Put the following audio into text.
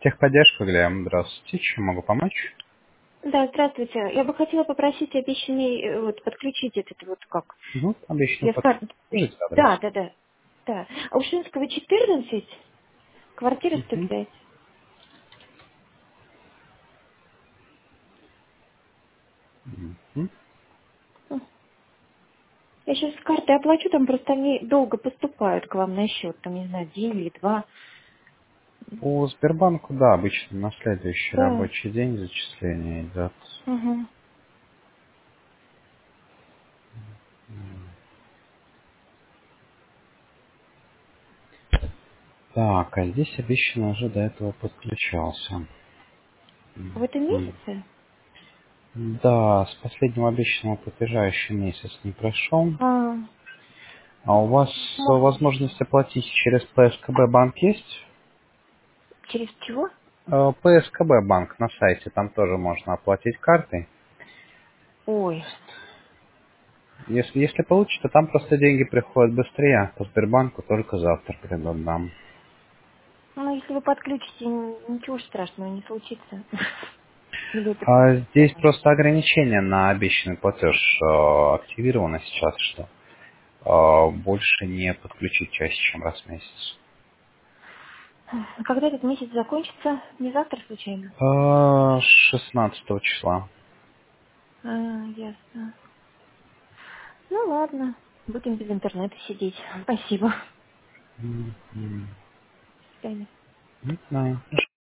Техподдержка, Глеб, здравствуйте. Чем могу помочь? Да, здравствуйте. Я бы хотела попросить обещанный, вот, подключить этот вот как. Ну, обычно Я с карты. подскажите адрес. Да, да, да. Да. Аушинского 14, квартира Мгм. 105. Мгм. М. Я сейчас с карты оплачу, там просто они долго поступают к вам на счет, там, не знаю, день или два. По Сбербанку, да, обычно на следующий Да. рабочий день зачисление идет. Угу. Так, а здесь обещанно уже до этого подключался. В этом Мгм. месяце? Да, с последнего обещанного платежа еще месяц не прошел. А, А у вас мо- возможность оплатить через ПСКБ банк есть? через чего? ПСКБ банк на сайте, там тоже можно оплатить картой. Ой. Если получится, там просто деньги приходят быстрее. По Сбербанку только завтра придут нам. Ну, если вы подключите, ничего ж страшного не случится. Или это Здесь постоянно? просто ограничение на обещанный платеж активировано сейчас, что больше не подключить чаще, чем раз в месяц. А когда этот месяц закончится? Не завтра случайно? 16 числа. А, ясно. Ну ладно, будем без интернета сидеть. Спасибо. М, м. До свидания. Не знаю.